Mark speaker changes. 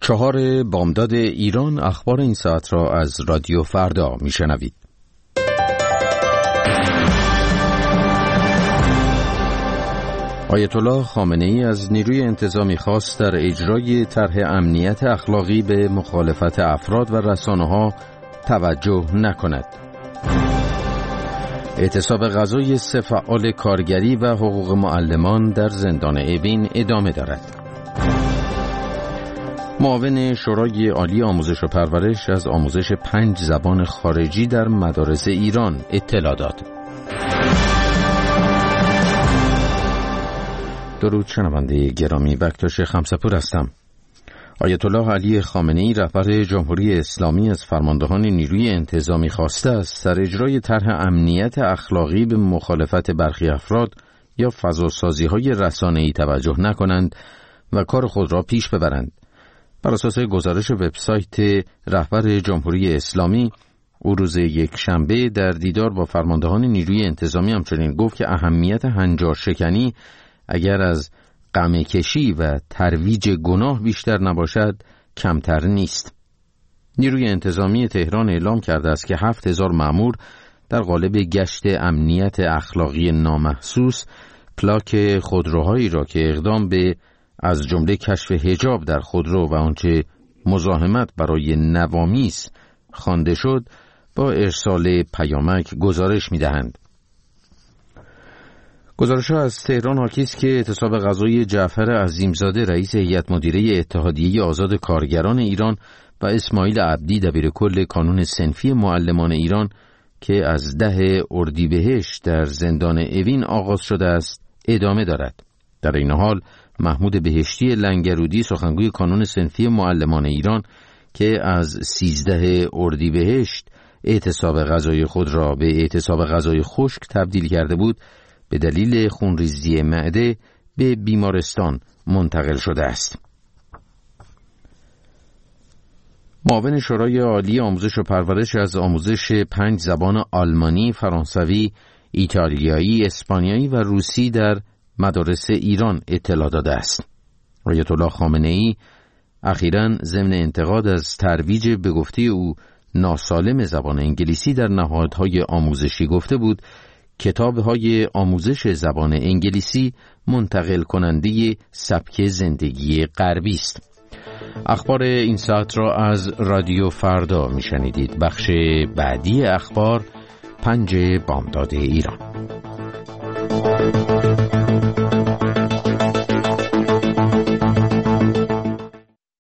Speaker 1: 4 بامداد ایران، اخبار این ساعت را از رادیو فردا میشنوید. آیت الله خامنه‌ای از نیروی انتظامی خواست در اجرای طرح امنیت اخلاقی به مخالفت افراد و رسانه‌ها توجه نکند. اعتصاب غذای 3 فعال کارگری و حقوق معلمان در زندان اوین ادامه دارد. معاون شورای عالی آموزش و پرورش از آموزش 5 زبان خارجی در مدارس ایران اطلاع داد. درود شنونده گرامی، بکتاش خمسپور هستم. آیت الله علی خامنه‌ای رهبر جمهوری اسلامی از فرماندهان نیروی انتظامی خواسته است در اجرای طرح امنیت اخلاقی به مخالفت برخی افراد یا فضاسازی‌های رسانه‌ای توجه نکنند و کار خود را پیش ببرند. بر اساس گزارش وبسایت رهبر جمهوری اسلامی، او روز یکشنبه در دیدار با فرماندهان نیروی انتظامی همچنین گفت که اهمیت هنجارشکنی اگر از قمع‌کشی و ترویج گناه بیشتر نباشد کمتر نیست. نیروی انتظامی تهران اعلام کرده است که 7000 مأمور در قالب گشت امنیت اخلاقی نامحسوس پلاک خودروهایی را که اقدام به از جمله کشف حجاب در خودرو و آنچه مزاحمت برای نوامیس خوانده شد با ارسال پیامک گزارش می‌دهند. گزارش‌ها از تهران حاکی است که اعتصاب غذای جعفر عظیمزاده رئیس هیئت مدیره اتحادیه آزاد کارگران ایران و اسماعیل عبدی دبیرکل کانون صنفی معلمان ایران که از 10 اردیبهشت در زندان اوین آغاز شده است ادامه دارد. در این حال محمود بهشتی لنگرودی سخنگوی کانون صنفی معلمان ایران که از 13 اردیبهشت اعتصاب غذای خود را به اعتصاب غذای خشک تبدیل کرده بود، به دلیل خونریزی معده به بیمارستان منتقل شده است. معاون شورای عالی آموزش و پرورش از آموزش 5 زبان آلمانی، فرانسوی، ایتالیایی، اسپانیایی و روسی در مدارس ایران اطلاع داده است. آیت الله خامنه‌ای اخیراً ضمن انتقاد از ترویج به گفته او ناسالم زبان انگلیسی در نهادهای آموزشی گفته بود کتاب‌های آموزش زبان انگلیسی منتقل کننده سبک زندگی غربی است. اخبار این ساعت را از رادیو فردا میشنیدید. بخش بعدی اخبار 5 بامداد ایران.